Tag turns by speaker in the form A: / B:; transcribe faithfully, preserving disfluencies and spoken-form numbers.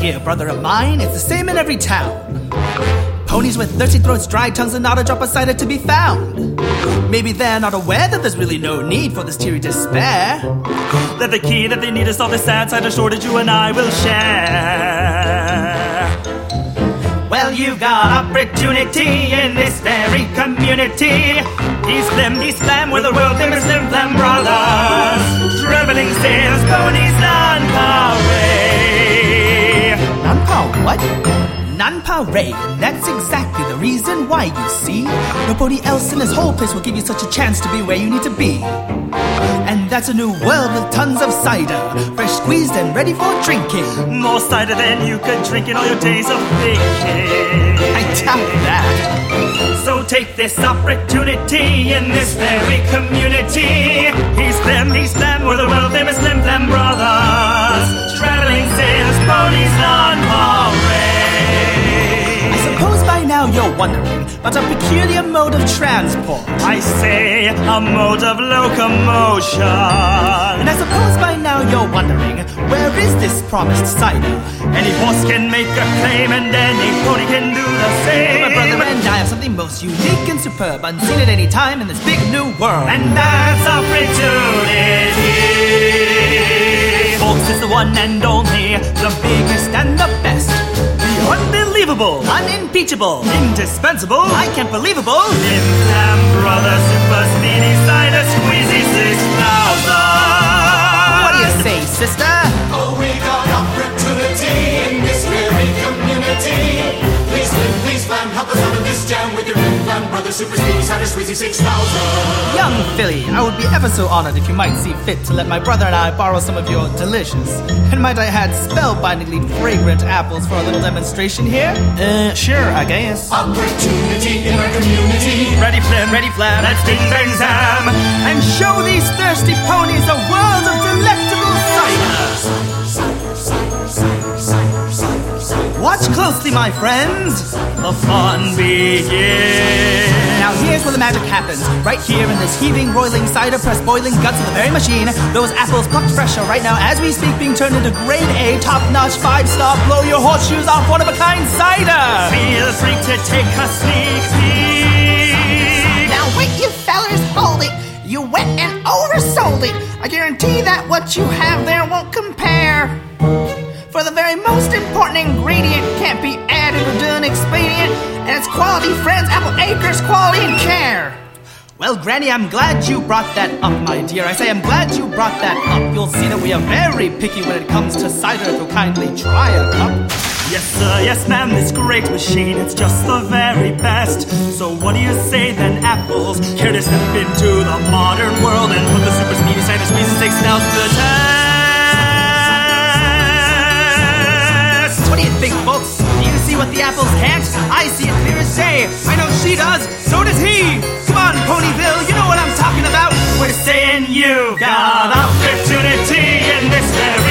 A: here, brother of mine. It's the same in every town. Ponies with thirsty throats, dry tongues, and not a drop of cider to be found. Maybe they're not aware that there's really no need for this teary despair. That the key that they need to solve this sad cider shortage you and I will share. Well, you've got opportunity in this very community. These Flim, these Flam, we're the world famous Flim Flam brothers. Traveling sales, ponies, non-parade. Non-par what? Non-parade, that's exactly the reason why, you see. Nobody else in this whole place will give you such a chance to be where you need to be. And that's a new world with tons of cider, fresh squeezed and ready for drinking. More cider than you could drink in all your days of thinking. I doubt that. So take this opportunity in this very community. He's Flim, he's Flam, we're the world famous Flim Flam brothers. Traveling sales, ponies, non-parade. Suppose by now you're wondering about a peculiar mode of transport. I say a mode of locomotion. And I suppose by now you're wondering, where is this promised cider? Any horse can make a claim and any pony can do the same. My brother and I have something most unique and superb, unseen at any time in this big new world. And that's opportunity. Folks, it's the one and only, the biggest and the best. Unbelievable, unimpeachable, indispensable, I can't believable. Flim Flam Brothers, Super Speedy Cider Squeezy six thousand. What do you say, sister?
B: Oh, we got opportunity in this very community. Please, Flim, please, Flam, help us out of this jam with your Flim Flam Brothers, Super Speedy Cider Squeezy six thousand.
A: Young filly, I would be ever so honored if you might see fit to let my brother and I borrow some of your delicious, and might I add spellbindingly fragrant apples for a little demonstration here? Uh, sure, I guess.
B: Opportunity in our community.
A: Ready, Flim, ready, Flam, let's ding bang zam, and show these thirsty ponies a world of delectable cider. Watch closely, my friends. The fun begins. Now here's where the magic happens. Right here in this heaving, roiling cider press, boiling guts of the very machine. Those apples plucked fresh are right now, as we speak, being turned into grade A, top-notch, five-star, blow your horseshoes off, one-of-a-kind cider. Feel free to take a sneak peek.
C: Now wait, you fellers, hold it. You went and oversold it. I guarantee that what you have there won't compare. For the very most important ingredient can't be added or done expedient, and it's quality, friends, Apple Acres, quality and care.
A: Well, Granny, I'm glad you brought that up, my dear. I say I'm glad you brought that up. You'll see that we are very picky when it comes to cider, if you'll kindly try a cup. Yes, sir, yes, ma'am, this great machine, it's just the very best. So what do you say then, apples? Care to step into the modern world and put the Super Speedy Cider Squeezy six thousand to the test? What do you think, folks? Do you see what the apples can't? I see it clear as day. I know she does, so does he. Come on, Ponyville, you know what I'm talking about. We're saying you've got opportunity in this very